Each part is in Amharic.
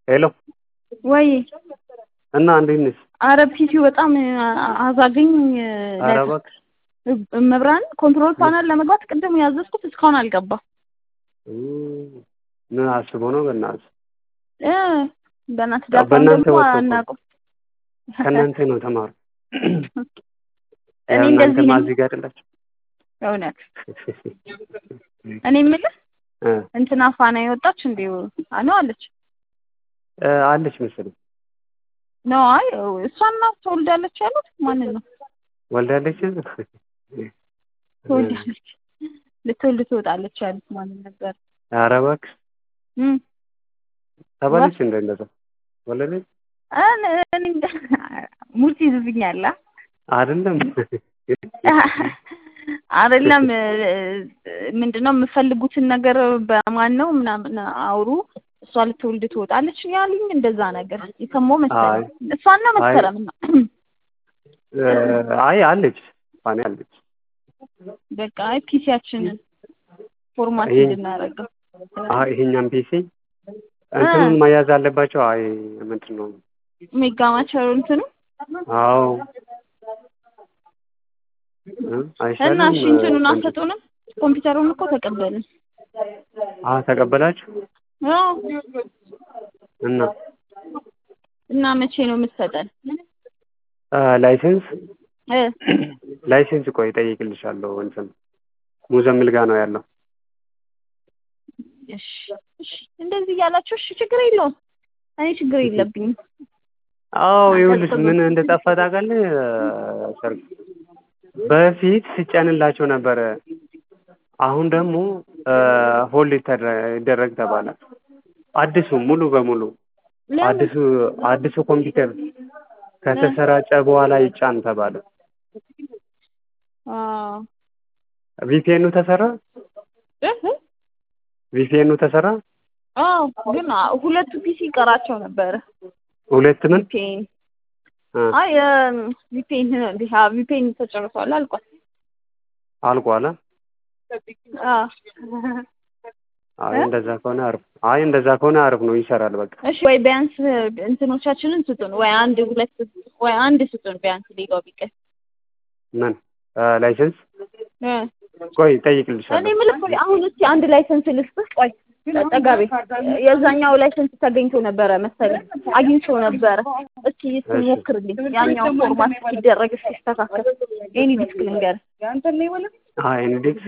ሄሎ ወይ እና እንዴት ነሽ? አረ ፒሲው በጣም አዛገኝ። ኧረ እባክሽ መብራን ኮንትሮል ፓናል ለመግባት ቅድም ያዘዝኩት እስካሁን አልገባም። ምን አስቦ ነው? በእናትህ በእናትህ ዳታውን በእናንተ ደግሞ ወጥቶ እኮ አናውቅም። ከእናንተ ነው ተማሩ። እኔ ያው እናንተ እንደዚህ ነኝ ማዚግ አይደላችሁ። እውነት። እኔ የምልህ እንትና ፋና የወጣች እንዴው አነው አለች አለች መሰለኝ ነው። አይ እሷና ትወልዳለች ያሉት ማንን ነው? ወልዳለች ትወልዳለች ልትወልድ ትወጣለች ያሉት ማንን ነበር? ኧረ እባክሽ ተባለች እንደዛ ወለደች። እኔ ሙርት ይዝብኛል አይደለም አይደለም ምንድነው የምፈልጉትን ነገር በማን ነው ምናምን አውሩ። እሷ ልትወልድ ትወጣለች ያሉኝ እንደዛ ነገር የሰማው መሰለኝ። እሷና መስከረም ነው። አይ አለች ፋኒ አለች። በቃ ፒሲያችንን ፎርማት እንድናረጋው ይሄኛም ፒሲ እንትኑን መያዝ አለባቸው። አይ ምንድን ነው ሜጋማቸሩ እንትኑ አዎ እና እሺ እንትኑን አሰጡንም። ኮምፒውተሩን እኮ ተቀበልን። ተቀበላችሁ? አዎ እና መቼ ነው የምትሰጠን? ላይሰንስ ቆይ እጠይቅልሻለሁ። እንትን ሙዘምል ጋር ነው ያለው። እሺ እንደዚህ እያላችሁ እሺ ችግር የለውም። እኔ ችግር የለብኝም። አዎ ይኸውልሽ ምን እንደጠፋ ታውቃለህ? ሰርግ በፊት ሲጫንላቸው ነበረ። አሁን ደግሞ ሆልድ ይደረግ ተባለ። አዲሱ ሙሉ በሙሉ አዲሱ ኮምፒውተር ከተሰራጨ በኋላ ይጫን ተባለ። ቪፒኤኑ ተሰራ? ቪፒኤኑ ተሰራ? አዎ ግን ሁለቱ ፒሲ ቀራቸው ነበር። ሁለት ምን? ቪፒኤን አይ ቪፒኤን ተጨርሷል። አልቋል። እንደዛ ከሆነ አሪፍ ነው፣ ይሰራል በቃ። እሺ ወይ ቢያንስ እንትኖቻችንን ስጡን፣ ወይ አንድ ሁለት ወይ አንድ ስጡን ቢያንስ ሌላው ቢቀር። ምን ላይሰንስ? ቆይ እጠይቅልሻለሁ። እኔ የምልህ አሁን እስኪ አንድ ላይሰንስ ልስጥህ። ቆይ ጠጋቤ የዛኛው ላይሰንስ ተገኝቶ ነበረ መሰለኝ አግኝቶ ነበረ። እስኪ ሞክርልኝ ያኛው ፎርማት ሲደረግ ሲስተካከል። ኤኒ ዲስክ ልንገርህ ያንተ ነው ይወለ ኤኒ ዲስክ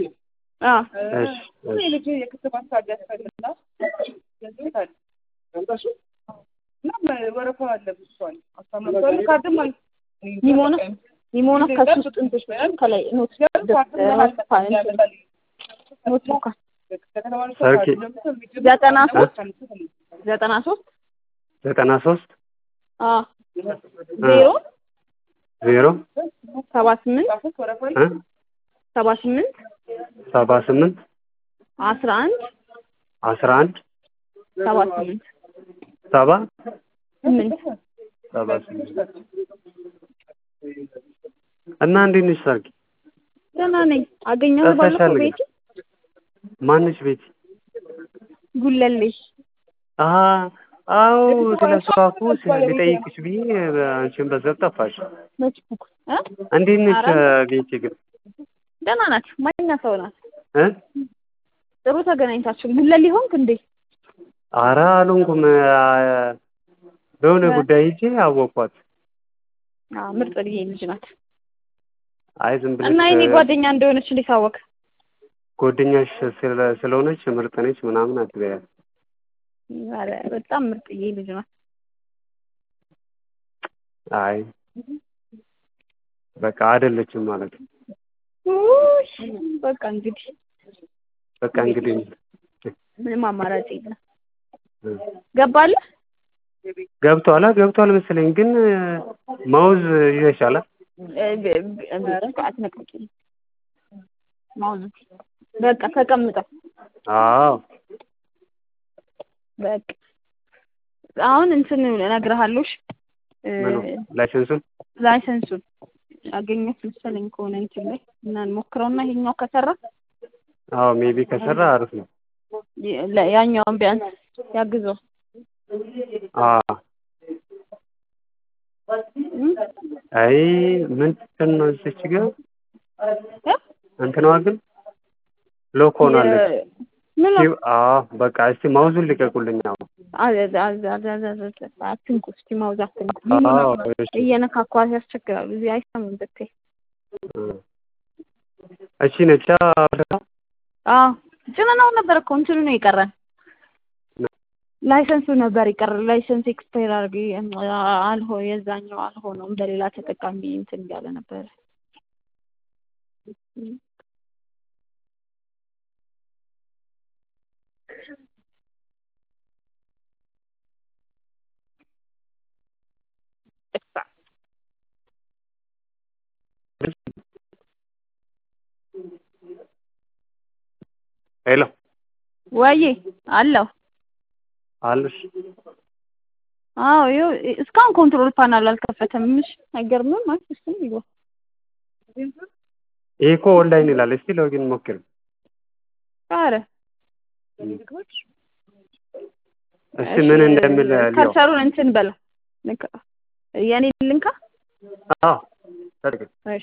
ኒሞና ከሱ ውስጥ ከላይ ኖት ሰርኪ 93 0 78 11 እና እንዴት ነሽ ሰርኪ? ደህና ነኝ። አገኘኸው ባለፈው ቤት? ማንሽ ቤት? ጉለሌ። አዎ ስለሷ እኮ ልጠይቅሽ ብዬ አንቺን በዛው ጠፋሽ። እንዴት ነሽ ቤቲ ግን? ደህና ናት። ማንኛ ሰው ናት? ጥሩ ተገናኝታችሁ ጉለሌ ሆንክ እንዴ? ኧረ አልሆንኩም። በሆነ ጉዳይ ሂጄ አወኳት። ምርጥ ልጅ ናት። አይ ዝም ብለሽ እና የእኔ ጓደኛ እንደሆነች እንዴት አወቅ? ጓደኛሽ ስለሆነች ምርጥ ነች ምናምን አትበያት። ኧረ በጣም ምርጥዬ ልጅ ናት። አይ በቃ አይደለችም ማለት ነው። በቃ እንግዲህ ምንም አማራጭ የለም። ገብቷል መሰለኝ። ግን ማውዝ ይሻላል። አትነቅቂ ማውዝ በቃ ተቀምጠው። አዎ በቃ አሁን እንትን እነግርሃለሁ። ላይሰንሱን አገኘሁት መሰለኝ ከሆነ እንትን ላይ እና እንሞክረውና ይሄኛው ከሰራ ሜቢ ከሰራ አሪፍ ነው። ያኛውን ቢያንስ ያግዘው። አዎ አይ ምንድን ነው እዚች ጋር እንትኗ ግን ሎክ ሆናለች። ምን አዎ በቃ እስቲ ማውዙን ልቀቁልኝ። አትንኩ እስቲ ማውዝ አትንኩ። አዎ እሺ እየነካኳት ያስቸግራሉ። እዚህ አይሰሙም ብታይ። እሺ ነቻ አዎ ጭነናው ነበር እኮ እንትኑ ነው የቀረን። ላይሰንሱ ነበር የቀረን። ላይሰንስ ኤክስፓየር አድርጌ የዛኛው አልሆነውም። በሌላ ተጠቃሚ እንትን እያለ ነበር። ሄሎ ወይ አለው አለሽ? አዎ ይኸው እስካሁን ኮንትሮል ፓናል አልከፈተም። ምሽ አይገርምም? እሱም ይገው ይሄ እኮ ኦንላይን ይላል። እስቲ ሎጊን ሞክር። አረ እስቲ ምን እንደሚል ሊዮ ከርሰሩን እንትን በለው ልንካ። የኔ ልንካ? አዎ ታድርግ። እሺ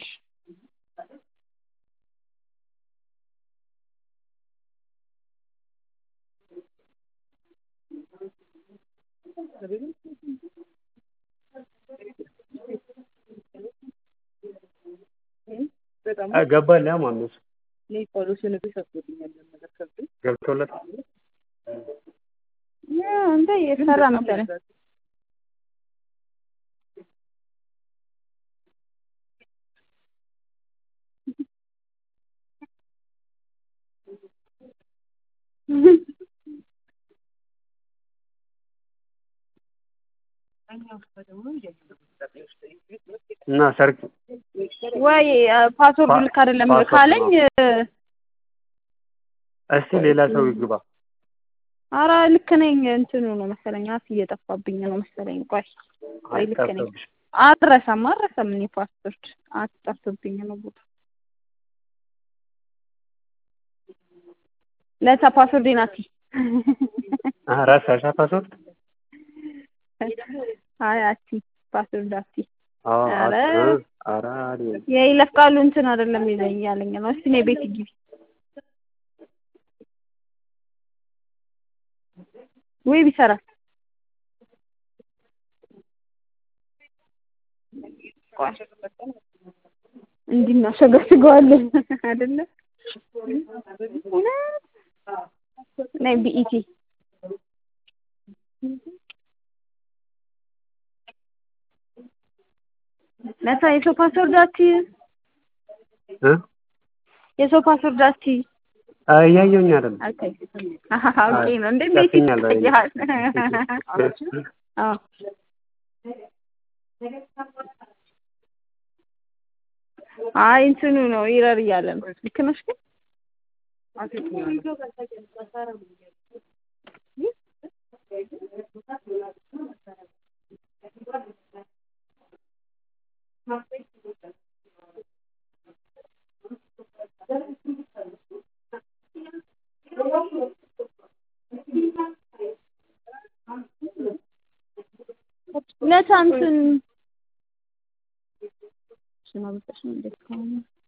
ገባልህ? ማነው ገብቶለት እንደ የሰራ መሰለኝ። እና ሰርክ ወይ ፓስወርድ ልክ አይደለም ካለኝ እስቲ ሌላ ሰው ይግባ። አራ ልክ ነኝ። እንትኑ ነው መሰለኝ አፍ እየጠፋብኝ ነው መሰለኝ። ቆይ ልክ ነኝ። አረሳም እኔ ፓስወርድ አትጠፍብኝ ነው ቦታ ለታ ፓስወርድ ናቲ ራሳሻ ፓስወርድ አይ አቲ ፓስወርድ አቲ አረ የይለፍ ቃሉ እንትን አይደለም ይለኝ ያለኝ ነው። እስቲ ነው ቤት ግቢ ወይ ቢሰራ እንዲናሸገሽገዋለን አይደለ? ነይ ቢኢቲ ለታ የሰው ፓስወርድ አቲ የሰው ፓስወርድ አቲ እያየሁኝ አይደል? ኦኬ ነው እንዴ? ቤት ይያል አዎ አይ እንትኑ ነው ኢረር እያለ ነው። ልክ ነሽ ግን ለታንትን ሽናብተሽን እንደካው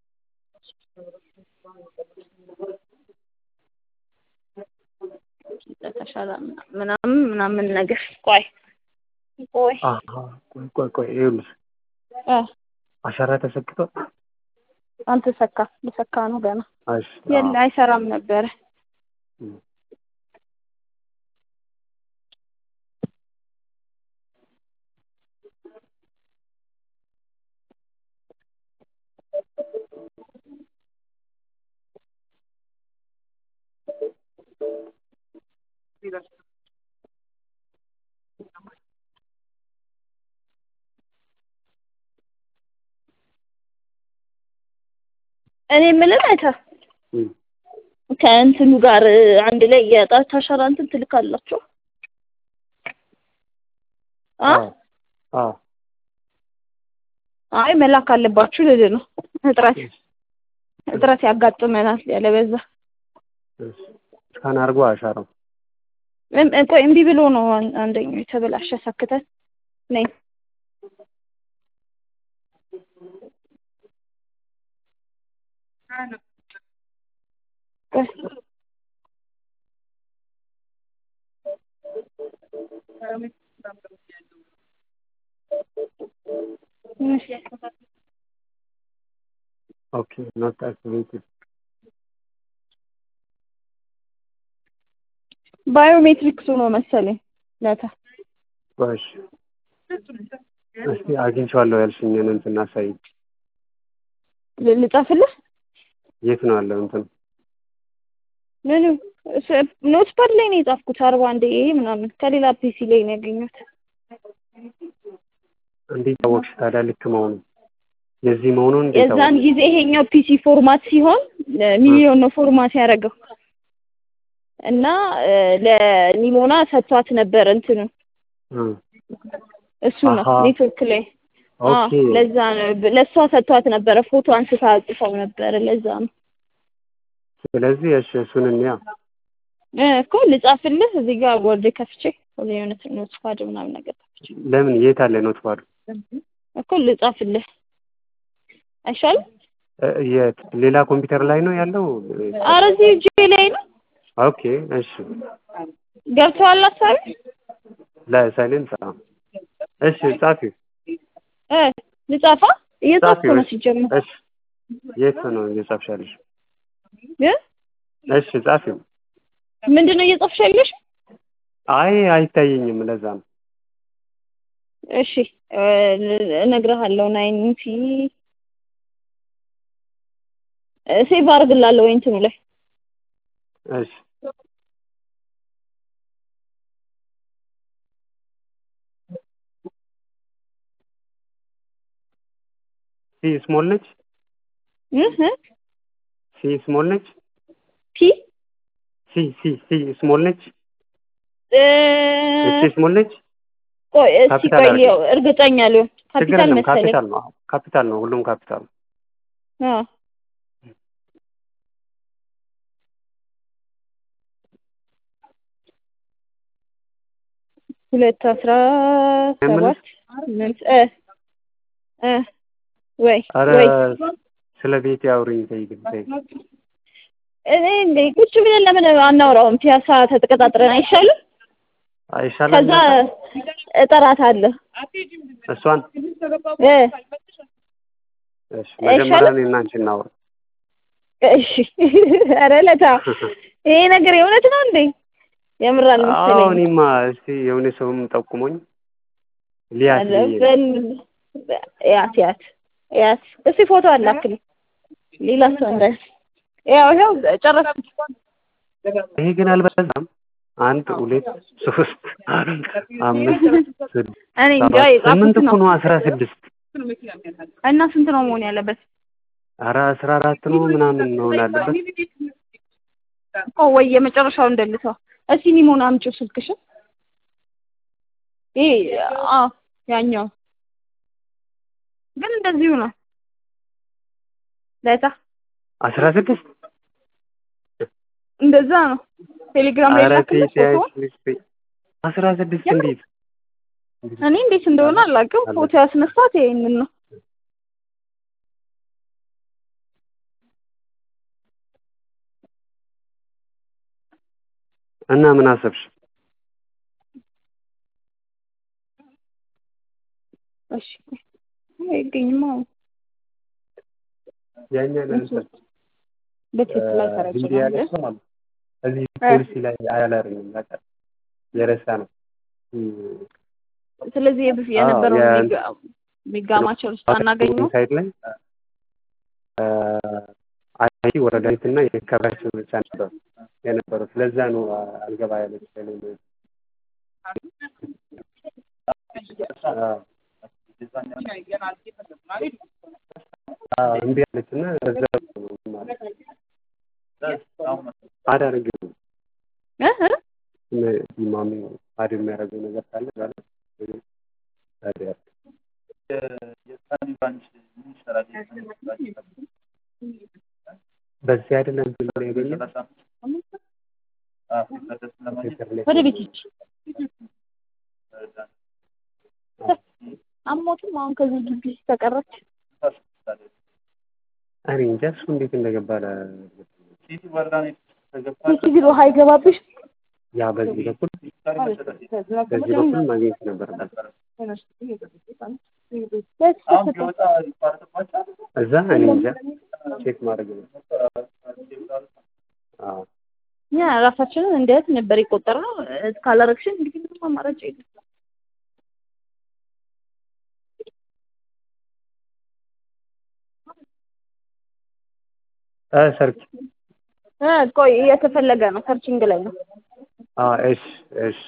ተሻላ ምናምን ነገር ቆይ ይኸውልሽ አሻራ ተሰክቷል። አንተ ሰካ ነው ገና እሺ የለ አይሰራም ነበር። እኔ የምልህ አይታ ከእንትኑ ጋር አንድ ላይ የጣት አሻራ እንትን ትልካላችሁ? አይ መላክ አለባችሁ ልል ነው። እጥረት ያጋጥመናል ያለበዛ ስካን አድርጎ አሻራው ቆይ እምቢ ብሎ ነው አንደኛው የተበላሸ ሰክተን ነይ ኦኬ ኖት አክቲቬትድ ባዮሜትሪክሱ ነው መሰለኝ ዳታ ባሽ እስቲ አግኝቼዋለሁ ያልሽኝን እንትን አሳይ ልጻፍልህ የት ነው ያለው እንትን ምን ኖትፓድ ላይ ነው የጻፍኩት 41 ምናምን ከሌላ ፒሲ ላይ ነው ያገኘሁት እንዴት ታወቅሽ ታዲያ ልክ መሆኑ የዚህ መሆኑን እንዴት ታወቅሽ የዛን ጊዜ ይሄኛው ፒሲ ፎርማት ሲሆን ሚሊዮን ነው ፎርማት ያደረገው እና ለኒሞና ሰጥቷት ነበር እንትኑ እሱ ነው ኔትወርክ ላይ ኦኬ ለዛ ነው ለሷ ሰጥቷት ነበር ፎቶ አንስታ አጽፈው ነበር ለዛ ነው ስለዚህ እሱን እንያ እኮ ልጻፍልህ እዚህ ጋር ወርድ ከፍቼ የሆነ ኖትፓድ ምናምን ነገር ከፍቼ ለምን የት አለ ኖትፓድ እኮ ልጻፍልህ አይሻልም የት ሌላ ኮምፒውተር ላይ ነው ያለው ኧረ እዚህ እጄ ላይ ነው ኦኬ እሺ ገብቶሃል ሀሳቤ ለሳይለንስ እሺ ጻፊው ልጻፋ እየጻፍኩ ነው ሲጀምር እሺ የት ነው እየጻፍሽ ያለሽ እሺ ጻፊው ምንድነው እየጻፍሽ ያለሽ አይ አይታየኝም ለዛ ነው እሺ እነግርሃለሁ 90 ሴቭ አድርግላለሁ እንትኑ ላይ እሺ ሲ ስሞል ነች ሲ ስሞል ነች ፒ ሲ ስሞል ነች እሺ ስሞል ነች ቆይ እስኪ ቆይ ሊው እርግጠኛ ሊሆን ካፒታል መሰለኝ ካፒታል ነው ሁሉም ካፒታል አዎ 2017 ወይ ስለ ቤት ያውሪኝ ተይግልኝ እኔ ቁጭ ብለን ለምን አናወራውም ፒያሳ ተቀጣጥረን አይሻልም ከዛ እጠራታለሁ እሷን እሺ መጀመሪያ እኔና አንቺ እናውራ እሺ ኧረ ለታ ይሄ ነገር የእውነት ነው እንዴ የምራል መሰለኝ አዎ እኔማ እስቲ የሆነ ሰውም ጠቁሞኝ ሊያት ያት እስቲ ፎቶ አላክልኝ ሌላ ሰው እንደ ያው ጨረስኩ ይሄ ግን አልበዛም 1 2 3 4 5 6 እኔ እንጃ ስምንት እኮ ነው 16 እና ስንት ነው መሆን ያለበት ኧረ 14 ነው ምናምን ነው ያለበት ወይ የመጨረሻው እንደልሰው እስቲ ኒሞና አምጪው ስልክሽ ያኛው ግን እንደዚሁ ነው ለታ 16 እንደዛ ነው ቴሌግራም ላይ ላክልሽ ፎቶ 16 እንዴት እኔ እንዴት እንደሆነ አላውቅም ፎቶ ያስነሳት ይሄንን ነው እና ምን አሰብሽ እሺ አይገኝማ ያኛ ለምሳሌ በትክክል ላይ ተረጋግጠሽ እዚህ ፖሊሲ ላይ አያላርም በቃ የረሳ ነው ስለዚህ የነበረው ሚጋማቸው ውስጥ አናገኘው ሳይድ ላይ አይ ወረዳይትና የከባቸው ብቻ ነበር የነበረው ስለዛ ነው አልገባ ያለች እንዴ አለችና እዛ አዳርግ ማሚ አድ የሚያደርገው ነገር ካለ ጋር በዚህ አይደለም ብሎ ያገኘ ወደ ቤት ሂጅ። አሞትም አሁን ከዚህ ግቢ ተቀረች። እኔ እንጃ እሱ እንዴት እንደገባ ቢሮ አይገባብሽ። ያ በዚህ በኩል ማግኘት ነበረበት። እዛ እኔ እንጃ ቼክ ማድረግ ነው። አዎ እኛ ራሳችንን እንዴት ነበር የቆጠርነው? ካላረግሽን እንግዲህ ምንም አማራጭ የለም። ሰርች ቆይ እየተፈለገ ነው፣ ሰርችንግ ላይ ነው። እሺ እሺ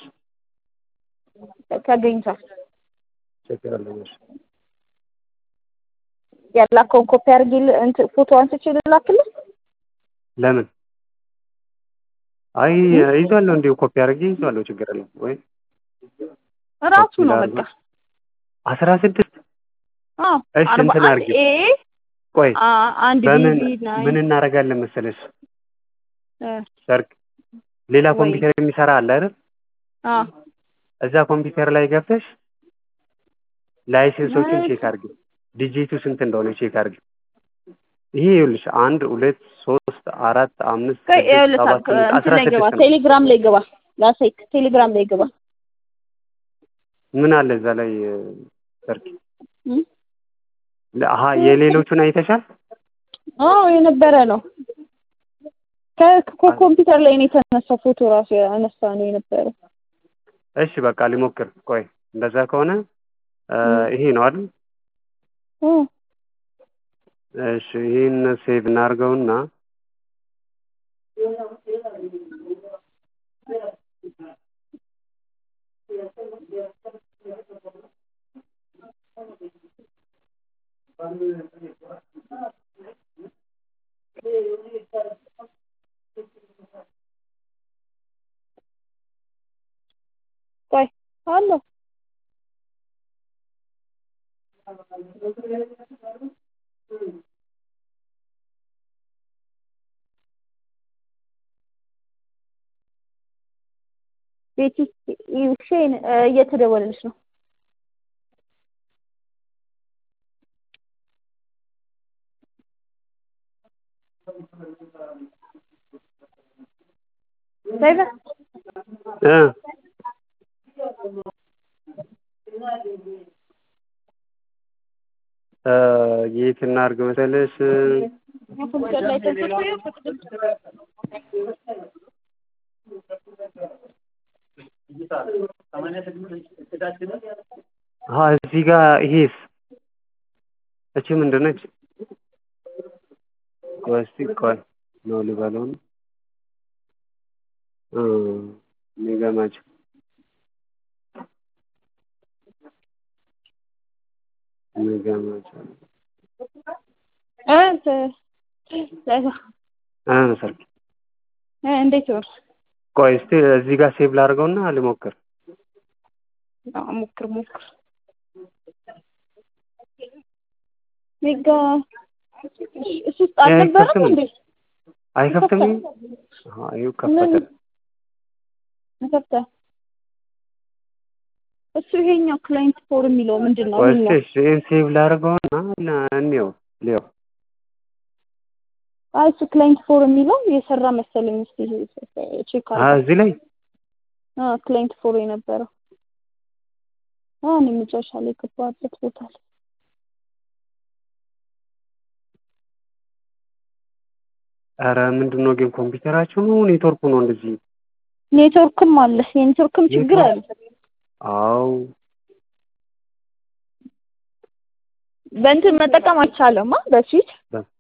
ተገኝቷል። ችግር የለውም። ያላከውን ኮፒ አድርጊ፣ ፎቶ አንስቼ ልላክልህ። ለምን? አይ ይዟለሁ፣ እንዲሁ ኮፒ አድርጌ ይዟለሁ። ችግር የለውም ወይ ራሱ ነው በቃ 16 እሺ እንትን አድርጊ። ቆይ አንድ ምን እናደርጋለን መሰለሽ? ሰርክ ሌላ ኮምፒውተር የሚሰራ አለ አይደል? እዛ ኮምፒውተር ላይ ገብተሽ ላይሰንሶችን ቼክ አድርጊ። ዲጂቱ ስንት እንደሆነ ቼክ አድርጊ። ይሄ ይኸውልሽ 1 2 3 4 5 6 7 16 ቴሌግራም ላይ ገባ። ላሳይክ፣ ቴሌግራም ላይ ገባ። ምን አለ እዛ ላይ ሰርክ? የሌሎቹን አይተሻል? የነበረ ነው። ከኮምፒውተር ላይ ነው የተነሳው ፎቶ ራሱ ያነሳ ነው የነበረው። እሺ በቃ ሊሞክር። ቆይ እንደዛ ከሆነ ይሄ ነው አይደል? እሺ ይሄን ሴቭ እናድርገውና ቆይ አሎ ቤቲ ሼን እየተደወለልሽ ነው። ታይጋ የት እናድርግ መሰለሽ? እዚህ ጋር ይሄስ እቺ ምንድን ነች? ቆይ ነው ልበለው ነው የሚገማች እንዴት ነው? ቆይ እስቲ እዚህ ጋር ሴቭ ላድርገውና ልሞክር። ሞክር ሜጋ እሱ አልነበረም እንዴ? አይከፍትም? ይኸው ከፈተ። እሱ ይሄኛው ክላይንት ፎር የሚለው ምንድነው? እሺ ሴቭ ላድርገውና እንየው ሊዮ እሱ ክላይንት ፎር የሚለው የሰራ መሰለኝ። እስቲ ቼክ አድርግ። እዚህ ላይ ክላይንት ፎር የነበረው እኔ መጨረሻ ላይ ገባበት ቦታ ላይ ኧረ ምንድነው ግን ኮምፒውተራችሁ ነው ኔትወርኩ ነው እንደዚህ? ኔትወርክም አለ፣ የኔትወርክም ችግር አለ። አዎ በእንትን መጠቀም አይቻልም። በስዊች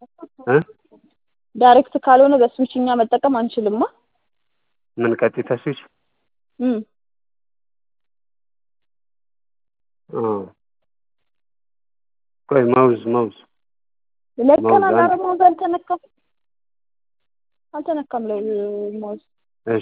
ዳይሬክት ካልሆነ በስዊችኛ መጠቀም አንችልም። ምን ቀጥታ ስዊች? ቆይ ማውዝ ለቀና ማውዝ አልተነካም ላይ ማውዝ። እሺ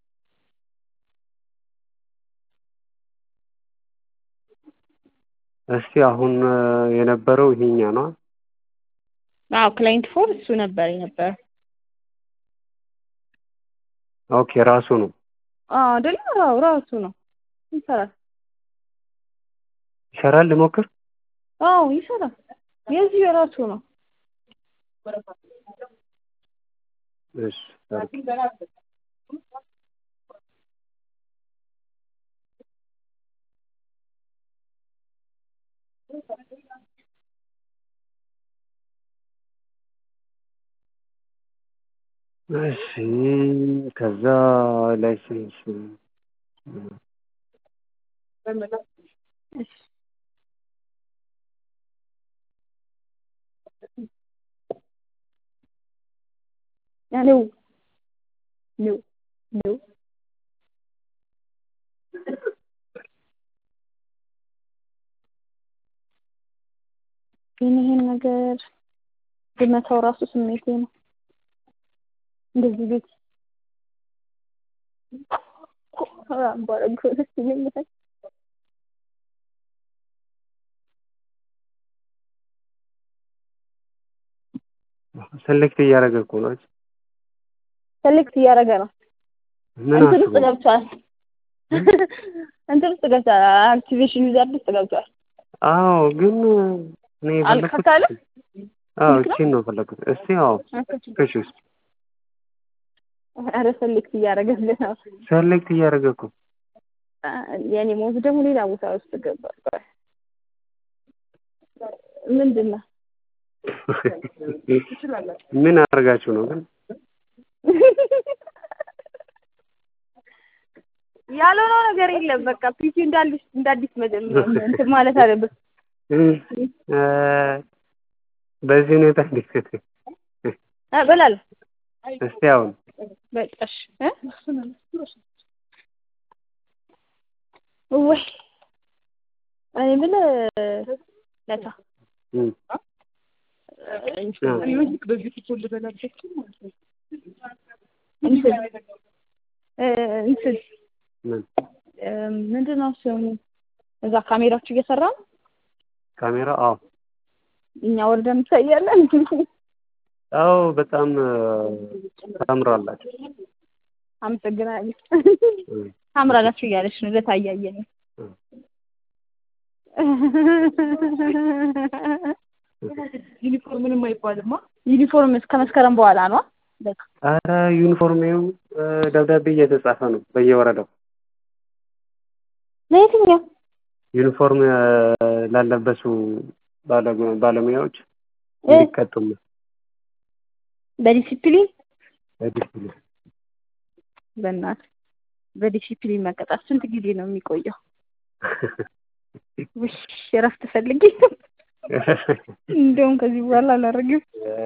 እስቲ አሁን የነበረው ይሄኛ ነው። ክላይንት ፎር እሱ ነበር የነበረው። ኦኬ ራሱ ነው አይደለ? አዎ ራሱ ነው ይሰራል። ይሰራል። ልሞክር። አዎ ይሰራል። የዚህ የራሱ ነው። እሺ ሰርግ እሺ ከዛ ላይሰንስ እሺ ነው ነው ነው ይሄን ነገር ብመታው ራሱ ስሜቴ ነው። እንደዚህ ቤት አባረግ ደስ ይለኛል። ሰሌክት እያደረገ እኮ ነው። ሰሌክት እያደረገ ነው። ምን እንትን አስቡ ውስጥ ገብቷል። እንትን ውስጥ ገብቷል። አክቲቬሽን ዩዘር ውስጥ ገብቷል። አዎ ግን እኔ የፈለኩት አልከታለ አዎ እቺን ነው የፈለኩት። እስቲ አዎ ከሽ ውስጥ ኧረ ሰሌክት እያደረገልህ ነው። ሰሌክት እያደረገ እኮ የኔ ሞት ደግሞ ሌላ ቦታ ውስጥ ገባ። ምንድን ነው? ምን አድርጋችሁ ነው ግን? ያልሆነው ነገር የለም። በቃ ፒሲ እንዳዲስ መጀመር እንትን ማለት አለበት። በዚህ ሁኔታ እንዴት በላል እስቲ አሁን በቃሽ ወይ እኔ ምን ለታ እንትን ምንድን ነው ስሙ? እዛ ካሜራችሁ እየሰራ ነው? ካሜራ አዎ እኛ ወርደን እንታያለን። አዎ በጣም ታምራላችሁ። አመሰግናለሁ። ታምራላችሁ እያለች ነው ለታያየኝ። ዩኒፎርም ምንም አይባልማ። ዩኒፎርም እስከ መስከረም በኋላ ነው። በቃ ኧረ ዩኒፎርሜው ደብዳቤ እየተጻፈ ነው በየወረዳው። ለየትኛው? ዩኒፎርም ላለበሱ ባለሙያዎች እንዲቀጡ ነው። በዲሲፕሊን በዲሲፕሊን በእናትህ በዲሲፕሊን መቀጣት ስንት ጊዜ ነው የሚቆየው? ውሽ እረፍት ፈልጌ እንደውም ከዚህ በኋላ አላደርግም።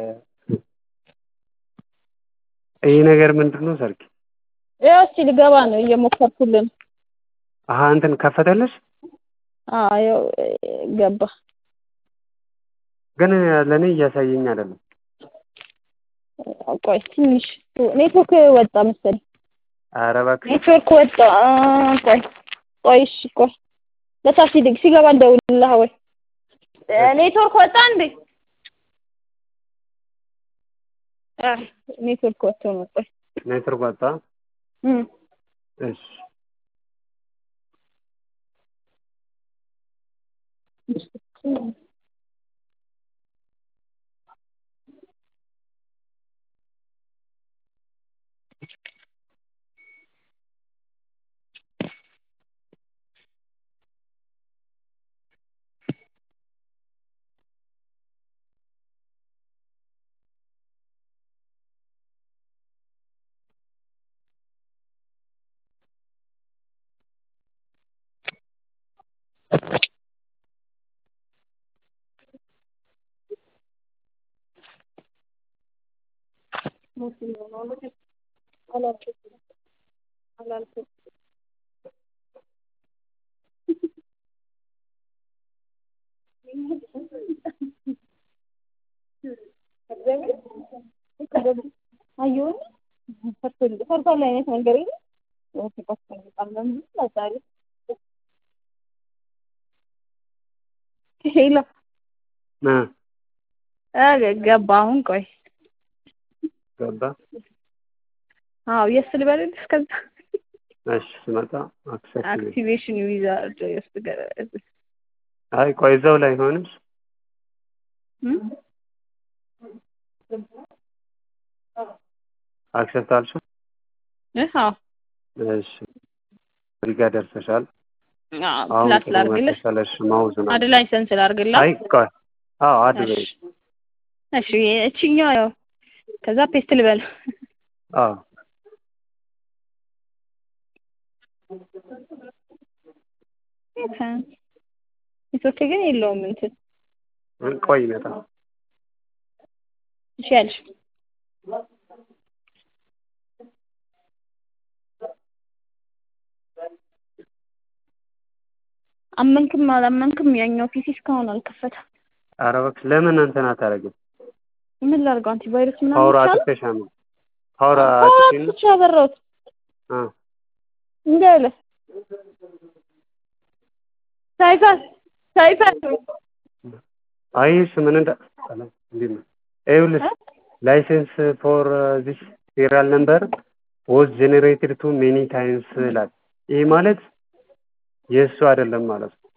ይሄ ነገር ምንድን ነው ሰርኪ? ያው እስኪ ልገባ ነው እየሞከርኩልን። አሃ እንትን ከፈተልሽ? አዎ ገባ። ግን ለኔ እያሳየኝ አይደለም። ቆይ ትንሽ ኔትወርክ ወጣ መሰለኝ። ኧረ እባክሽ ኔትወርክ ወጣ። ቆይ እሺ ቆይ ለታክሲ ሲገባ እንደውልልህ ወይ ኔትወርክ ወጣ እንዴ? ኔትወርክ ወጥቶ ነው። ቆይ ኔትወርክ ወጣ። እሺ አየሁ ሰርቷል አይነት ነገር የለም። ሄሎ ገባ። አሁን ቆይ ገባ። አዎ የስ ልበልልሽ ከዛ እሺ ስመጣ አክሰፕት ይበል። አክቲቬሽን ዊዛርድ የስ አይ ቆይ እዛው ላይ ሆነሽ አክሰፕት አልሽው? አዎ እሺ እዚህ ጋር ደርሰሻል። አሁን ፕላስ ጥሩ ላድርግልሽ መሰለሽ ማውዝ ነው። አድ ላይሰንስ ላድርግልሽ? አይ ቆይ አዎ አድ በይ። እሺ እቺኛው ያው ከዛ ፔስት ልበል። አዎ ኔትወርክ ግን የለውም እንትን ቆይ ይመጣ። እሺ ያልሽ አመንክም አላመንክም ያኛው ፒሲ እስካሁን አልከፈተም። ኧረ እባክሽ ለምን እንትን አታደርጊም? ምን ላድርገው አንቲ ቫይረስ ምናምን ፓወር ይቻላል? አጥተሻል። ፓወር አጥተሽን ብቻ በረውት እንዴ አለ ሳይፈር አይሽ ምን እንደ ሰላም እንዴት ነው? ይኸውልሽ ላይሰንስ ፎር ዚስ serial number was generated too many times ይላል። ይሄ ማለት የእሱ አይደለም ማለት ነው።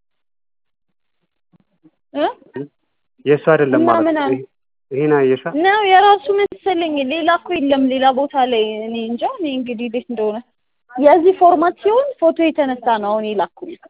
የእሱ አይደለም ማለት ነው። ይሄን አየሻ ነው የራሱ መሰለኝ። ሌላ እኮ የለም ሌላ ቦታ ላይ እኔ እንጃ። እኔ እንግዲህ እንዴት እንደሆነ የዚህ ፎርማት ሲሆን ፎቶ የተነሳ ነው አሁን የላኩልኝ።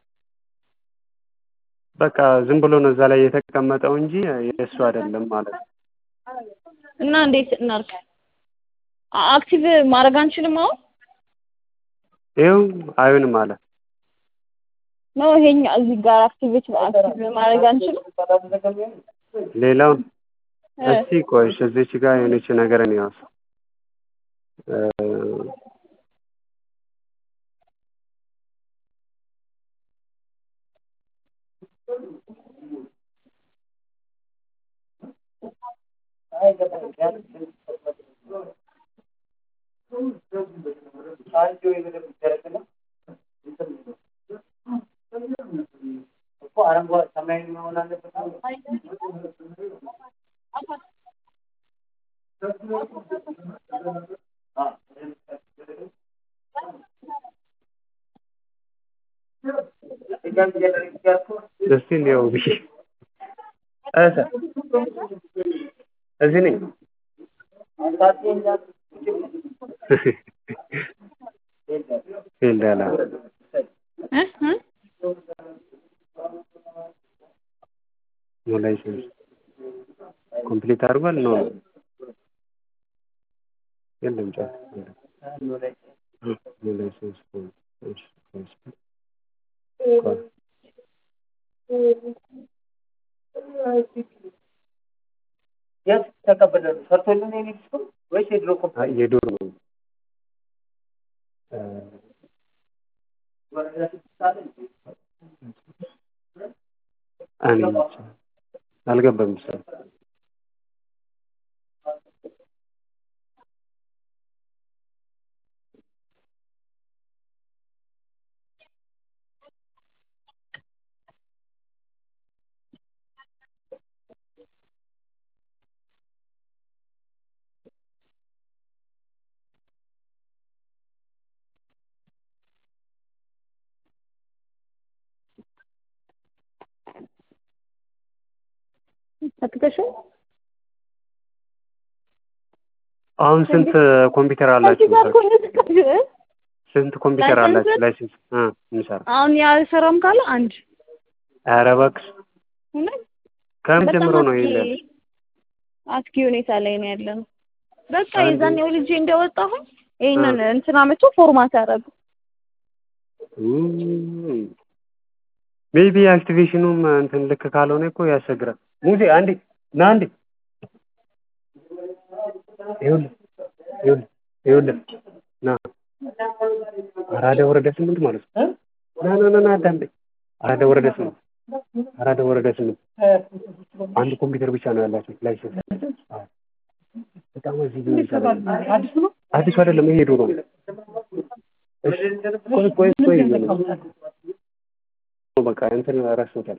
በቃ ዝም ብሎ ነው እዛ ላይ የተቀመጠው እንጂ የእሱ አይደለም ማለት ነው። እና እንዴት እናርግ? አክቲቭ ማድረግ አንችልም አሁን? ይኸው አይሆንም አለ ነው ይሄኛ እዚህ ጋር አክቲቬት ማድረግ አንችልም። ሌላው እስቲ ቆይሽ እዚች ጋር የሆነች ነገር ነው ያው እስቲ ነው ቢሽ እዚህ ነኝ ፌልዳላ ላይሰንስ ኮምፕሊት አድርጓል ነው የለም ጫት ላይሰንስ ያስ ተቀበለ ሰርቶልን ነው ወይስ የድሮ ኮፒ? የድሮ ነው። አልገባም ሰው አሁን ስንት ኮምፒውተር አላችሁ? ስንት ኮምፒውተር አላችሁ? ላይሰንስ እንሰራ አሁን ያልሰራም ካለ አንድ ኧረ እባክሽ ከምን ጀምሮ ነው ይሄ? አስኪ ሁኔታ ላይ ነው ያለነው። በቃ የዛኔው ልጅ እንደወጣሁ ይሄንን እንትና መቶ ፎርማት ያደረጉ ሜቢ አክቲቬሽኑም እንትን ልክ ካልሆነ እኮ ያስቸግራል። ሙዚ አንዴ ና አንዴ ይኸውልህ ና አራዳ ወረዳ 8 ማለት ነው። ና አዳምጠኝ። አራዳ ወረዳ 8 አንድ ኮምፒውተር ብቻ ነው ያላችሁ ላይሰንስ። በጣም እዚህ ግን አዲሱ አይደለም ይሄ ሄዶ ነው። ቆይ በቃ እንትን እረስቶታል።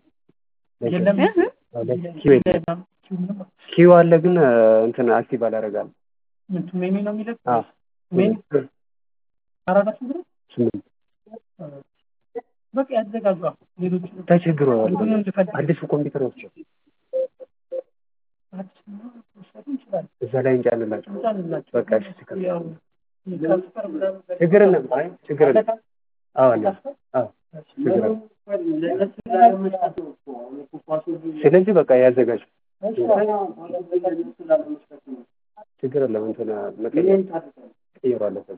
ኪው አለ ግን እንትን አክቲቭ አላደርጋለሁ። ምን አራዳ ስምንት በቃ ያዘጋጁ ሌሎች ተቸግረዋል። አዲሱ ኮምፒውተር ወስዶ እዛ ላይ እንጫንላቸው በቃ እሺ ችግር የለም። አይ ችግር የለም። አዎ አለ። አዎ ችግር የለም። ስለዚህ በቃ ያዘጋጅ ችግር የለም። እንትን መቀየር አለበት።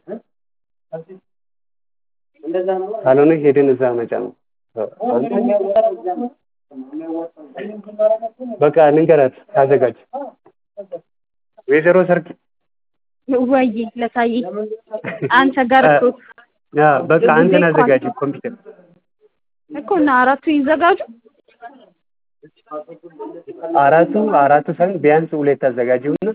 ካልሆነ ሄደን እዛ መጫ ነው በቃ ንገራት ታዘጋጅ። ወይዘሮ ሰርክ ወይ ለታይ አንተ ጋር እኮ ያ በቃ አንተን አዘጋጅ ኮምፒውተር እኮ እና አራቱ ይዘጋጁ። አራቱ ሳይሆን ቢያንስ ሁለት አዘጋጅውና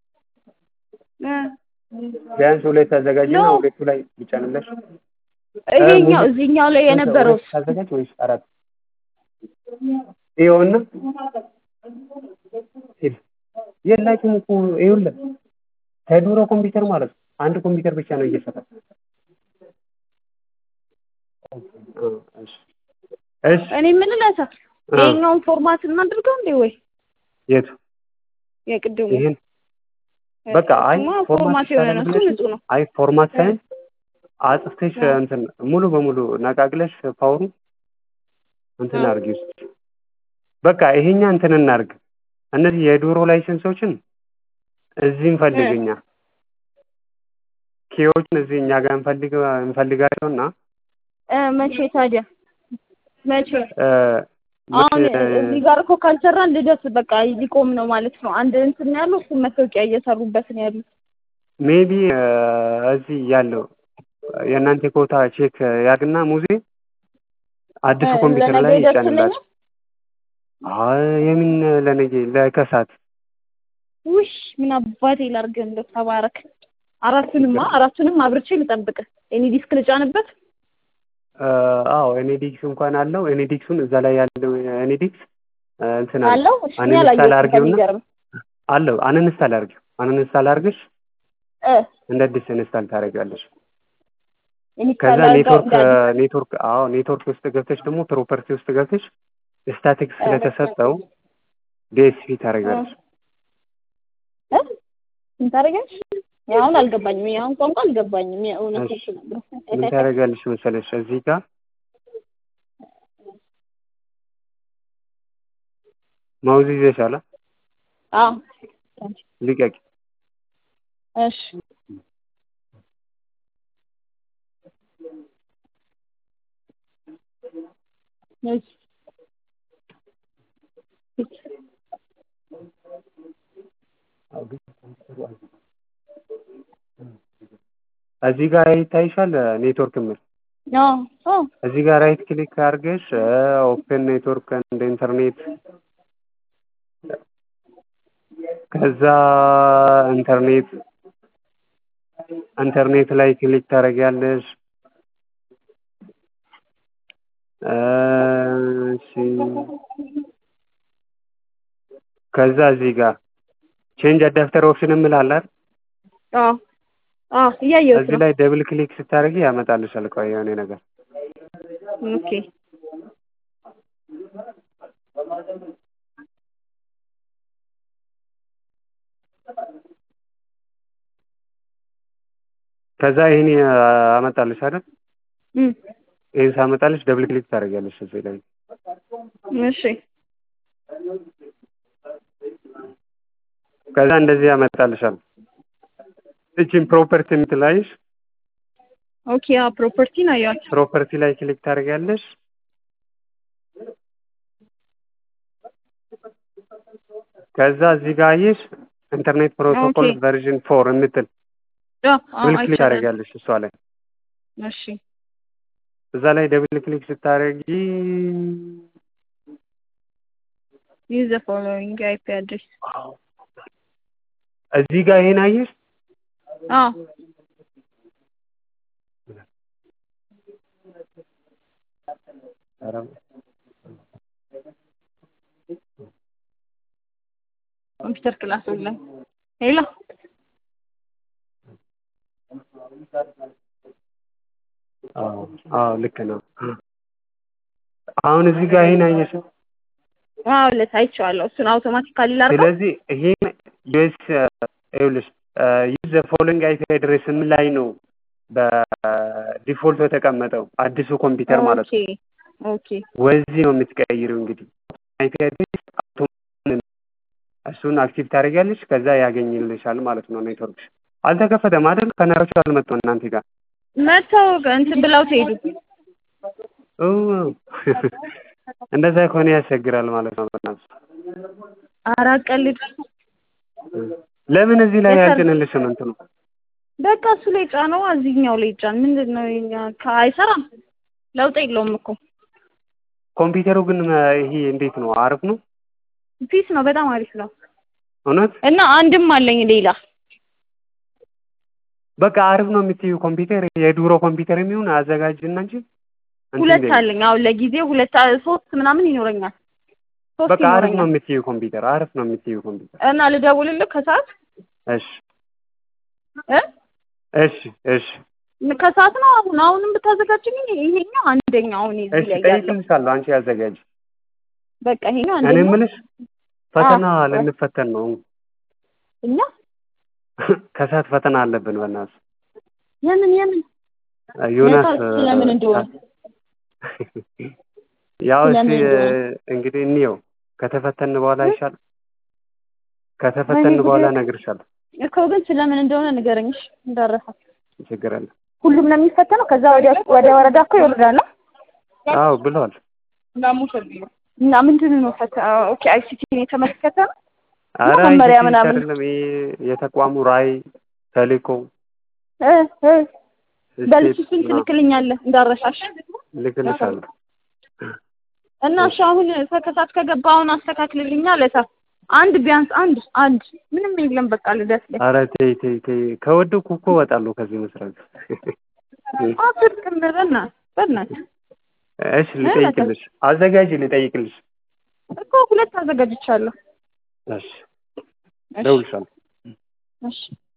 ቢያንስ ሁለት አዘጋጅና ሁለቱ ላይ ይጫንልሽ። ይሄኛው እዚህኛው ላይ የነበረው ታዘጋጅ ወይስ አራት ይኸውና የላችሁም እኮ ይኸውልህ ከድሮ ኮምፒውተር ማለት አንድ ኮምፒውተር ብቻ ነው እየሰራ። እሺ እኔ ምን ለሳ ይሄኛውን ፎርማት እናድርገው እንዴ ወይ የቱ የቅድሙ ይሄን በቃ አይ ፎርማት የሆነ ነው እሱ ንጹህ ነው። አይ ፎርማት ሳይሆን አጥፍተሽ እንትን ሙሉ በሙሉ ነቃቅለሽ ፓወሩ እንትን አድርጊው። በቃ ይሄኛ እንትን እናድርግ። እነዚህ የዶሮ ላይሰንሶችን እዚህ እንፈልግኛ ኪዎችን እዚህ እኛ ጋር እንፈልጋቸውና መቼ ታዲያ መቼ አሁን እዚህ ጋር እኮ ካልሰራን ልደት በቃ ሊቆም ነው ማለት ነው። አንድ እንትን ያለው እሱ መታወቂያ እየሰሩበት ነው ያሉት። ሜቢ እዚህ ያለው የእናንተ ኮታ ቼክ ያድርግና ሙዜ አዲሱ ኮምፒውተር ላይ ይጫንላል። አይ የምን ለነገ ለከሳት ውሽ ምን አባቴ ላድርግ እንደው ተባረክ። አራቱንም አብርቼ ልጠብቅ። እኔ ዲስክ ልጫንበት። አዎ ኤኒዲክስ እንኳን አለው። ኤኒዲክሱን እዛ ላይ ያለው ኤኒዲክስ እንትን አለው። እሺ አንኢንስታል አድርጊውና አለው አንኢንስታል አድርግሽ እንደ አዲስ ኢንስታል ታደርጊያለሽ። ከዛ ኔትወርክ ውስጥ ገብተሽ ደግሞ ፕሮፐርቲ ውስጥ ገብተሽ ስታቲክስ ስለተሰጠው ዲኤስፒ ታደርጊያለሽ። ምን ታደርጊያለሽ? ያውን አልገባኝም። ያውን ቋንቋ አልገባኝም። እውነት ነው። ምን ታደርጊያለሽ መሰለሽ እዚህ ጋር ማውዝ ይዘሻል። አዎ ልቀቂ። እሺ እዚህ ጋር ይታይሻል ኔትወርክ ምን እዚህ ጋር ራይት ክሊክ አድርገሽ ኦፕን ኔትወርክ እንደ ኢንተርኔት ከዛ ኢንተርኔት ላይ ክሊክ ታደርጊያለሽ። እሺ ከዛ እዚህ ጋር ቼንጅ አዳፕተር ኦፕሽን እምላለሁ እያየሁት ነው። እዚህ ላይ ደብል ክሊክ ስታደርጊ ያመጣልሻል። ቆይ የሆነ ነገር ኦኬ ከዛ ይሄን አመጣልሽ አይደል? ይሄን ሳመጣልሽ ደብል ክሊክ ታደርጊያለሽ እዚህ ላይ። እሺ ከዛ እንደዚህ ያመጣልሻል። እቺን ፕሮፐርቲ የምትላይሽ ኦኬ ፕሮፐርቲ ነው ያው ፕሮፐርቲ ላይ ክሊክ ታደርጊያለሽ። ከዛ እዚህ ጋር አየሽ ኢንተርኔት ፕሮቶኮል ቨርዥን 4 የምትል ደብል ክሊክ ታደርጊያለሽ እሷ ላይ። እሺ እዛ ላይ ደብል ክሊክ ስታደርጊ use the following IP address እዚህ ጋር ይሄን አየሽ? ኮምፒውተር ክላስ ላይ ሄሎ አዎ አዎ ልክ ነው። አሁን እዚህ ጋር ይሄን አየሽው? አዎ አይቼዋለሁ። እሱን አውቶማቲካሊ ላድርገው። ስለዚህ ይሄን ዩኤስ ይኸውልሽ ዩዝ ዘ ፎሎዊንግ አይፒ አድሬስ ምን ላይ ነው በዲፎልት የተቀመጠው አዲሱ ኮምፒውተር ማለት ኦኬ ነው። ኦኬ ወደዚህ ነው የምትቀይሪው እንግዲህ አይፒ አድሬስ እሱን አክቲቭ ታደርጊያለሽ፣ ከዛ ያገኝልሻል ማለት ነው። ኔትወርክሽ አልተከፈተም አይደል? ከነሮቹ አልመጡም እናንተ ጋር መተው እንትን ብለው ትሄዱ። እንደዛ ከሆነ ያስቸግራል ማለት ነው። በእናትሽ ኧረ ቀልድ። ለምን እዚህ ላይ ያልጭንልሽም እንትኑ በቃ እሱ ላይ ጫነው፣ እዚህኛው ላይ ጫን። ምንድን ነው የኛ አይሰራም? ለውጥ የለውም እኮ ኮምፒውተሩ ግን ይሄ እንዴት ነው? አሪፍ ነው፣ ፒስ ነው፣ በጣም አሪፍ ነው እውነት። እና አንድም አለኝ ሌላ። በቃ አሪፍ ነው የምትይው ኮምፒውተር የድሮ ኮምፒውተር የሚሆን አዘጋጅና እንጂ ሁለት አለኝ አሁን ለጊዜው፣ ሁለት ሶስት ምናምን ይኖረኛል። ሶስት በቃ አሪፍ ነው ይኖረኛል የምትይው ኮምፒውተር አሪፍ ነው የምትይው ኮምፒውተር። እና ልደውልልህ ከሰዓት? እሺ እ እሺ እሺ ከሰዓት ነው። አሁንም ብታዘጋጅልኝ ይሄኛው አንደኛው አሁን እዚህ እሺ ላይ ያለው ጠይቅልሻለሁ። አንቺ ያዘጋጅ። በቃ ይሄኛው እኔ አንደኛው። የምልሽ ፈተና ልንፈተን ነው እኛ ከሰዓት ፈተና አለብን። በእናትሽ የምን ዮናስ ስለምን እንደሆነ ያው እስኪ እንግዲህ እንየው። ከተፈተን በኋላ ይሻል። ከተፈተን በኋላ እነግርሻለሁ እኮ። ግን ስለምን እንደሆነ ንገረኝሽ እንዳረሳ። ችግር የለም። ሁሉም ነው የሚፈተነው? ከዛ ወደ ወረዳ እኮ ይወርዳል። አዎ ብለዋል። እና ምንድን ነው ኦኬ አይሲቲ ነው የተመለከተ ነው? ኧረ መመሪያ ምናምን አይደለም። የተቋሙ ራዕይ ተልእኮ በልሽ ስንት ልክልኛለህ እንዳረሳሽ? ልክልሻለሁ። እና እሺ አሁን ከሰዓት ከገባውን አስተካክልልኛ ለታ አንድ ቢያንስ አንድ ምንም የለም። በቃ ልደስ ላይ ኧረ ተይ ተይ ተይ ከወደኩ እኮ እወጣለሁ ከዚህ መስራት። አትጥቅም በእናትህ። እሺ ልጠይቅልሽ፣ አዘጋጅ ልጠይቅልሽ እኮ ሁለት አዘጋጅቻለሁ። እሺ ደውልሻለሁ። እሺ